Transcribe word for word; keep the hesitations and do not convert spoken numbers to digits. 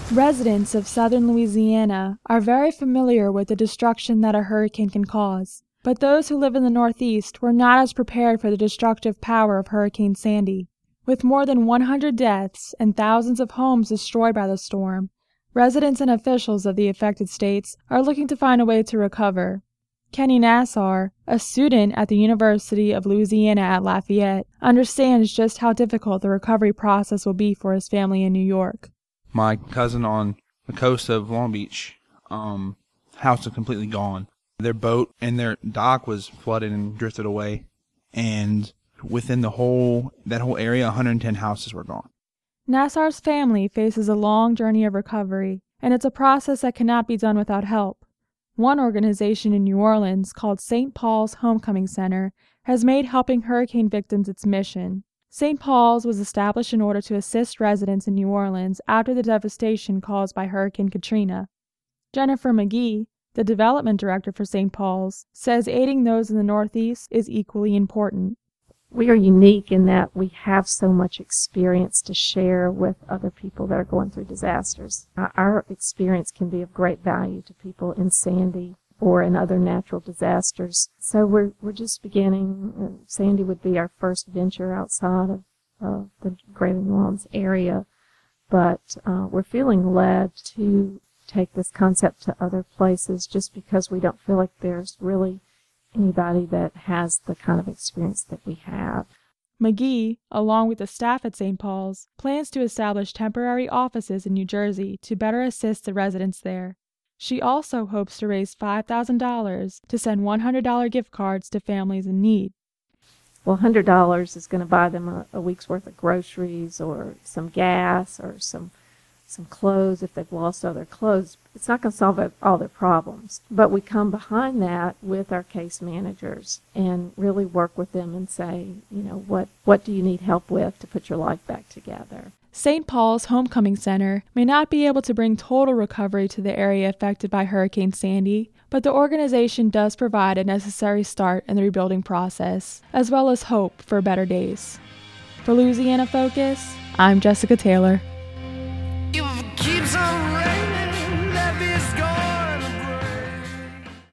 Residents of southern Louisiana are very familiar with the destruction that a hurricane can cause, but those who live in the Northeast were not as prepared for the destructive power of Hurricane Sandy. With more than one hundred deaths and thousands of homes destroyed by the storm, residents and officials of the affected states are looking to find a way to recover. Kenny Nassar, a student at the University of Louisiana at Lafayette, understands just how difficult the recovery process will be for his family in New York. My cousin on the coast of Long Beach, um, house was completely gone. Their boat and their dock was flooded and drifted away, and within the whole that whole area, one hundred ten houses were gone. Nassar's family faces a long journey of recovery, and it's a process that cannot be done without help. One organization in New Orleans, called Saint Paul's Homecoming Center, has made helping hurricane victims its mission. Saint Paul's was established in order to assist residents in New Orleans after the devastation caused by Hurricane Katrina. Jennifer McGee, the development director for Saint Paul's, says aiding those in the Northeast is equally important. We are unique in that we have so much experience to share with other people that are going through disasters. Our experience can be of great value to people in Sandy or in other natural disasters. So we're we're just beginning. Sandy would be our first venture outside of uh, the greater New Orleans area, but uh, we're feeling led to take this concept to other places just because we don't feel like there's really anybody that has the kind of experience that we have. McGee, along with the staff at Saint Paul's, plans to establish temporary offices in New Jersey to better assist the residents there. She also hopes to raise five thousand dollars to send one hundred dollars gift cards to families in need. Well, one hundred dollars is going to buy them a, a week's worth of groceries or some gas or some some clothes if they've lost all their clothes. It's not going to solve all their problems. But we come behind that with our case managers and really work with them and say, you know, what, what do you need help with to put your life back together? Saint Paul's Homecoming Center may not be able to bring total recovery to the area affected by Hurricane Sandy, but the organization does provide a necessary start in the rebuilding process, as well as hope for better days. For Louisiana Focus, I'm Jessica Taylor.